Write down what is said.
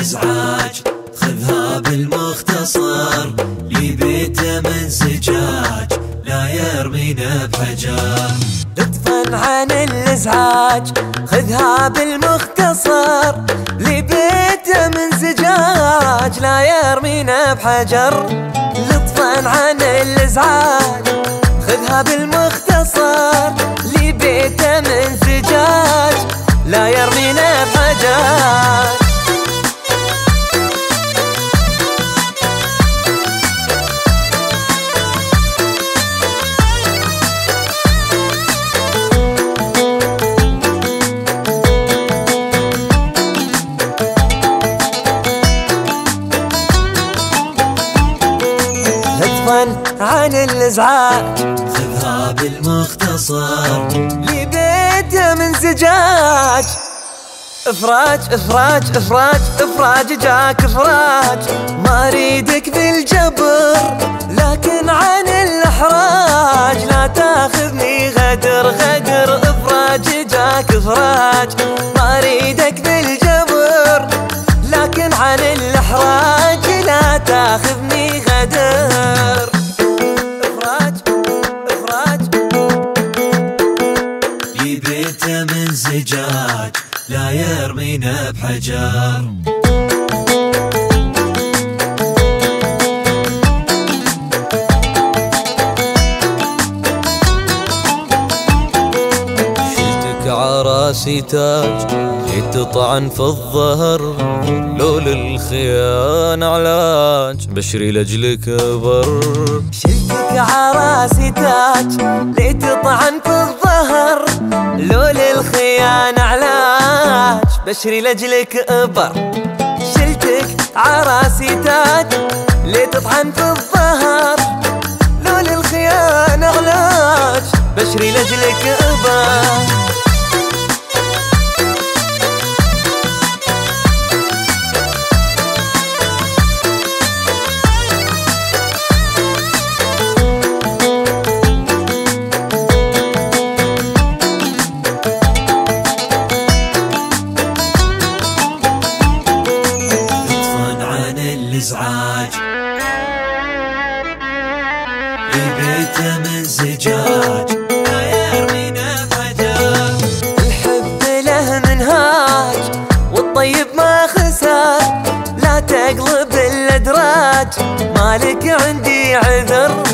الازعاج خذها بالمختصر، لبيته من زجاج لا يرمينا بحجر. لطفا عن الازعاج خذها بالمختصر، لبيته من زجاج لا يرمينا بحجر. لطفا عن الازعاج خذها بالمختصر، لبيته من زجاج لا يرمينا بحجر. عن الازعاج خذها بالمختصر، لبيته من زجاج. افراج افراج افراج افراج جاك افراج، ما اريدك بالجبر لكن عن الاحراج لا تاخذني غدر غدر. افراج جاك افراج، ما اريدك بالجبر لكن عن الاحراج لا تاخذني غدر. لبيته من زجاج لا يرمينا بحجر. شلتك عراسي تاج جيت تطعن في الظهر، لو للخيانة علاج بشري لأجلك بر. شلتك عراسي تاج ليت تطعن في الظهر، لو للخيانة علاج بشري لأجلك ابر. شلتك عراسي تاج ليت تطعن في الظهر، لو للخيانة علاج بشري لأجلك ابر. الازعاج لبيته من زجاج لا يرمينا بحجر. الحب له منهاج والطيب ما خسر، لا تقلب الادراج مالك عندي عذر.